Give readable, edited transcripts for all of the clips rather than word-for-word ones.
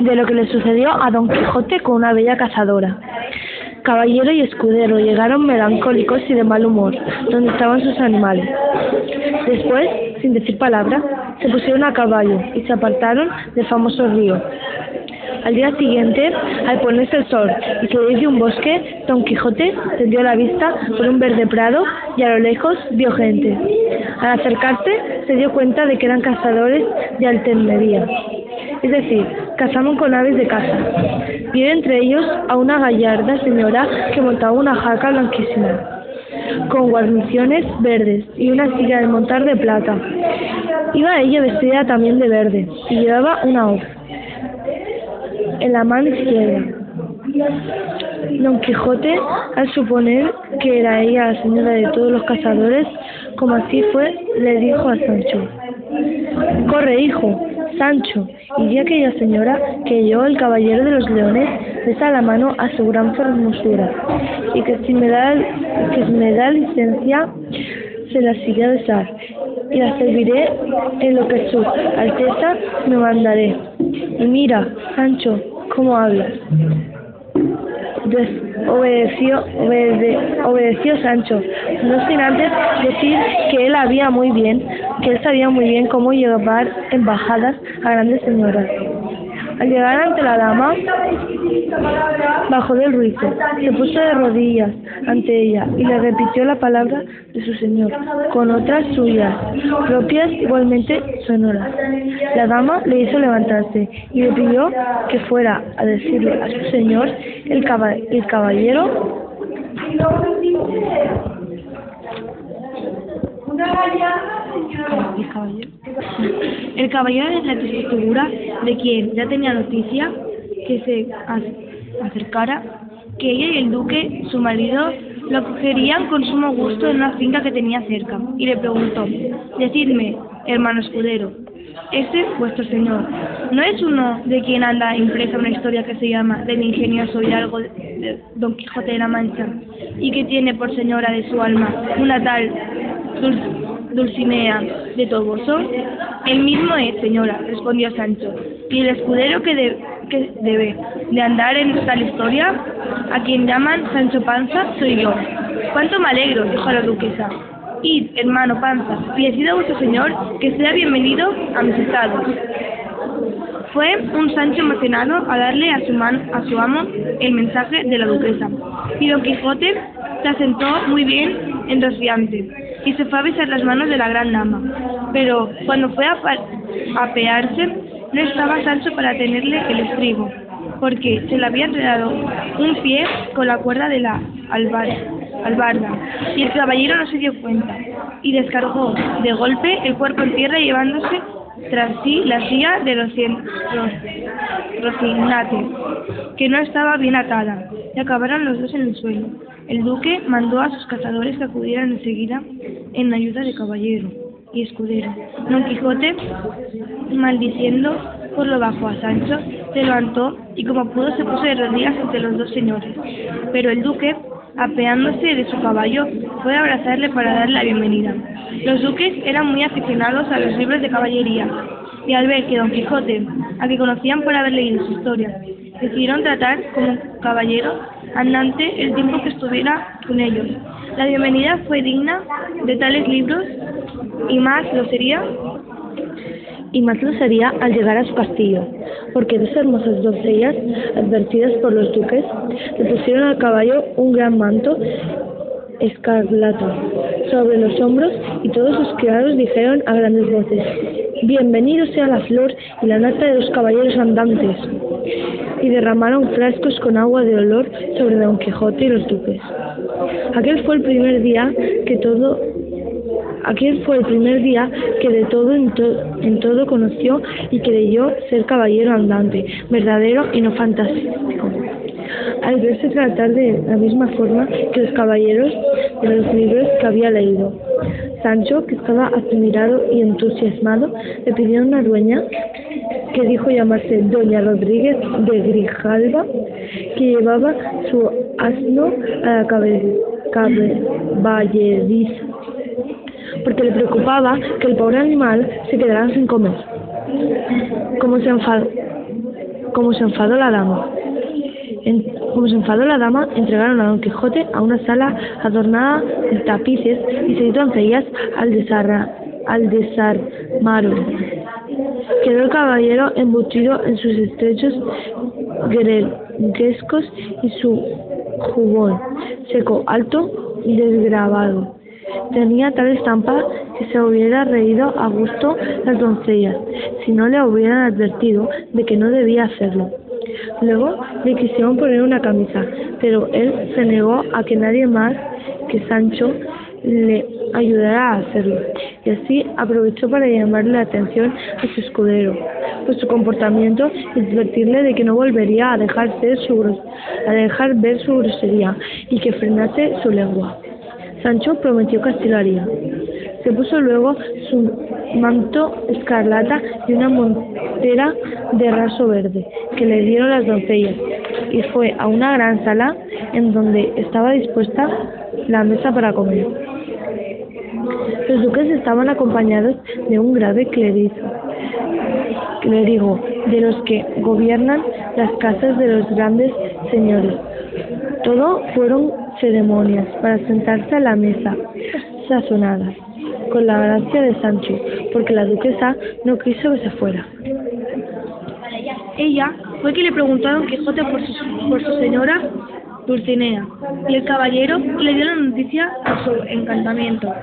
de lo que le sucedió a Don Quijote con una bella cazadora. Caballero y escudero llegaron melancólicos y de mal humor, donde estaban sus animales. Después, sin decir palabra, se pusieron a caballo y se apartaron del famoso río. Al día siguiente, al ponerse el sol y salir de un bosque, Don Quijote tendió la vista por un verde prado y a lo lejos vio gente. Al acercarse, se dio cuenta de que eran cazadores de altanería, es decir, cazaban con aves de caza. Vio entre ellos a una gallarda señora que montaba una jaca blanquísima, con guarniciones verdes y una silla de montar de plata. Iba ella vestida también de verde y llevaba una hoz en la mano izquierda. Don Quijote, al suponer que era ella la señora de todos los cazadores, como así fue, le dijo a Sancho: «Corre, hijo, Sancho, y di a aquella señora que yo, el caballero de los leones, besa la mano a su gran hermosura, y que si me da licencia, se la sigue a besar, y la serviré en lo que su Alteza me mandaré. Y mira, Sancho, cómo habla». Obedeció Sancho, no sin antes decir que él sabía muy bien cómo llevar embajadas a grandes señoras. Al llegar ante la dama, bajó del ruido, se puso de rodillas ante ella y le repitió la palabra de su señor, con otras suyas, propias igualmente sonoras. La dama le hizo levantarse y le pidió que fuera a decirle a su señor, el caballero, el caballero de la figura, de quien ya tenía noticia, que se acercara, que ella y el duque, su marido, lo acogerían con sumo gusto en una finca que tenía cerca, y le preguntó: «Decidme, hermano escudero, este vuestro señor, ¿no es uno de quien anda impresa una historia que se llama del ingenioso hidalgo de Don Quijote de la Mancha, y que tiene por señora de su alma una tal Dulcinea de Toboso?» «El mismo es, señora», respondió Sancho, «y el escudero que debe de andar en tal historia, a quien llaman Sancho Panza, soy yo». «Cuánto me alegro», dijo la duquesa. «Id, hermano Panza, y decid a vuestro señor que sea bienvenido a mis estados». Fue un Sancho emocionado a darle a su amo el mensaje de la duquesa, y Don Quijote se asentó muy bien en rociante y se fue a besar las manos de la gran dama. Pero cuando fue a apearse, no estaba Sancho para tenerle el estribo, porque se le había enredado un pie con la cuerda de la albarda, y el caballero no se dio cuenta, y descargó de golpe el cuerpo en tierra, llevándose tras sí la silla de Rocinante, que no estaba bien atada, y acabaron los dos en el suelo. El duque mandó a sus cazadores que acudieran enseguida en ayuda de caballero y escudero. Don Quijote, maldiciendo por lo bajo a Sancho, se levantó y como pudo se puso de rodillas ante los dos señores. Pero el duque, apeándose de su caballo, fue a abrazarle para darle la bienvenida. Los duques eran muy aficionados a los libros de caballería, y al ver que Don Quijote, a que conocían por haber leído su historia, decidieron tratar como caballero andante el tiempo que estuviera con ellos. La bienvenida fue digna de tales libros, y más lo sería al llegar a su castillo, porque dos hermosas doncellas, advertidas por los duques, le pusieron al caballo un gran manto escarlata sobre los hombros, y todos sus criados dijeron a grandes voces: «Bienvenido sea la flor y la nata de los caballeros andantes», y derramaron frascos con agua de olor sobre Don Quijote y los duques. Aquel fue el primer día que de todo en todo conoció y creyó ser caballero andante, verdadero y no fantástico, al verse tratar de la misma forma que los caballeros de los libros que había leído. Sancho, que estaba admirado y entusiasmado, le pidió a una dueña, que dijo llamarse Doña Rodríguez de Grijalva, que llevaba su asno a la caballeriza, porque le preocupaba que el pobre animal se quedara sin comer. Como se Como se enfadó la dama. Entregaron a Don Quijote a una sala adornada de tapices y 6 doncellas al desarmaron. Quedó el caballero embutido en sus estrechos greguescos y su jubón, seco, alto y desgravado. Tenía tal estampa que se hubiera reído a gusto las doncellas, si no le hubieran advertido de que no debía hacerlo. Luego le quisieron poner una camisa, pero él se negó a que nadie más que Sancho le ayudara a hacerlo, y así aprovechó para llamarle la atención a su escudero por su comportamiento y advertirle de que no volvería a dejar ver su grosería y que frenase su lengua. Sancho prometió que así lo haría. Se puso luego su manto escarlata y una montera de raso verde que le dieron las doncellas, y fue a una gran sala en donde estaba dispuesta la mesa para comer. Los duques estaban acompañados de un grave clérigo, de los que gobiernan las casas de los grandes señores. Todo fueron ceremonias para sentarse a la mesa, sazonadas con la gracia de Sancho, porque la duquesa no quiso que se fuera. Ella fue quien le preguntó a Don Quijote por su señora Dulcinea, y el caballero le dio la noticia a su encantamiento.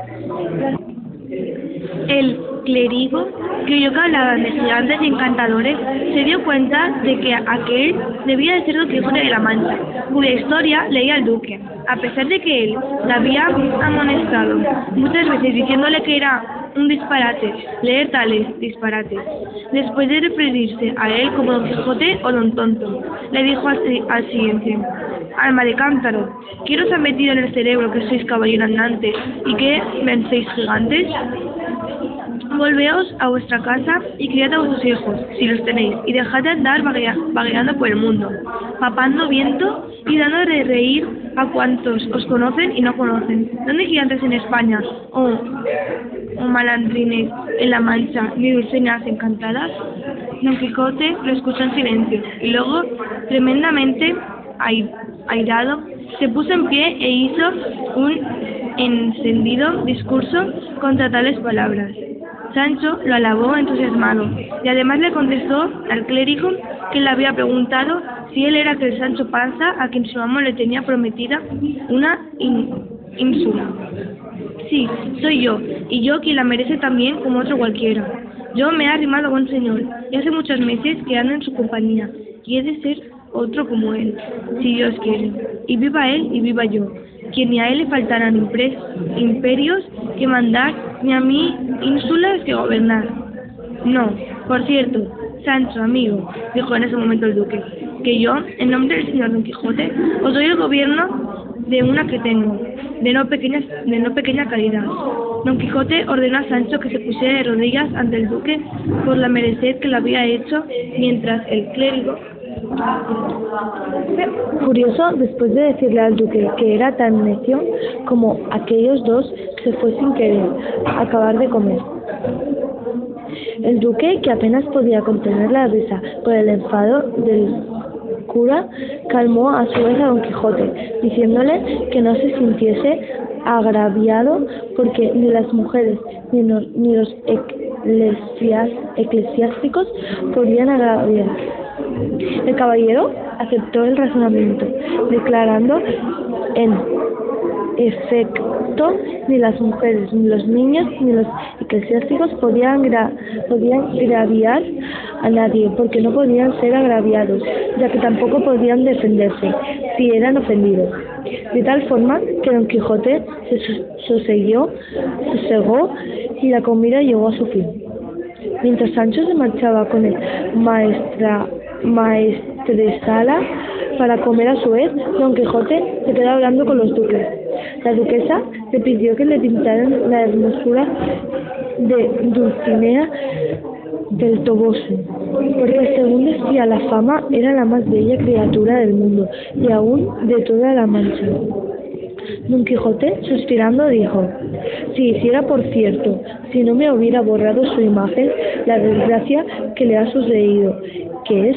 El clérigo, que oyó que hablaban de gigantes y encantadores, se dio cuenta de que aquel debía de ser Don Quijote de la Mancha, cuya historia leía el duque, a pesar de que él la había amonestado muchas veces diciéndole que era un disparate leer tales disparates. Después de referirse a él como Don Quijote o Don Tonto, le dijo así al siguiente: alma de cántaro, ¿quién os ha metido en el cerebro que sois caballero andante y que vencéis gigantes? Volveos a vuestra casa y criad a vuestros hijos, si los tenéis, y dejad de andar vagueando por el mundo, papando viento y dando de reír a cuantos os conocen y no conocen. ¿Dónde hay gigantes en España? ¿O malandrines en la Mancha, ni dulcineas encantadas? Don Quijote lo escuchó en silencio, y luego, tremendamente airado, se puso en pie e hizo un encendido discurso contra tales palabras. Sancho lo alabó entusiasmado, y además le contestó al clérigo que le había preguntado si él era aquel Sancho Panza a quien su amo le tenía prometida una ínsula. Sí, soy yo, y yo quien la merece también como otro cualquiera. Yo me he arrimado a buen señor, y hace muchos meses que ando en su compañía, y he de ser otro como él, si Dios quiere. Y viva él y viva yo, que ni a él le faltarán imperios que mandar, ni a mí ínsulas que gobernar. No, por cierto, Sancho, amigo, dijo en ese momento el duque, que yo, en nombre del señor Don Quijote, os doy el gobierno de una que tengo, de no pequeña calidad. Don Quijote ordenó a Sancho que se pusiera de rodillas ante el duque por la merced que le había hecho, mientras el clérigo, furioso, después de decirle al duque que era tan necio como aquellos dos, se fue sin querer acabar de comer. El duque, que apenas podía contener la risa por el enfado del cura, calmó a su vez a Don Quijote, diciéndole que no se sintiese agraviado porque ni las mujeres ni los eclesiásticos podían agraviar. El caballero aceptó el razonamiento, declarando en efecto ni las mujeres, ni los niños, ni los eclesiásticos podían agraviar a nadie, porque no podían ser agraviados, ya que tampoco podían defenderse si eran ofendidos. De tal forma que Don Quijote se sosegó y la comida llegó a su fin. Mientras Sancho se marchaba con el maestresala para comer a su vez, Don Quijote se quedó hablando con los duques. La duquesa le pidió que le pintaran la hermosura de Dulcinea del Toboso, porque según decía la fama era la más bella criatura del mundo y aún de toda la Mancha. Don Quijote, suspirando, dijo: si hiciera por cierto, si no me hubiera borrado su imagen, la desgracia que le ha sucedido, que es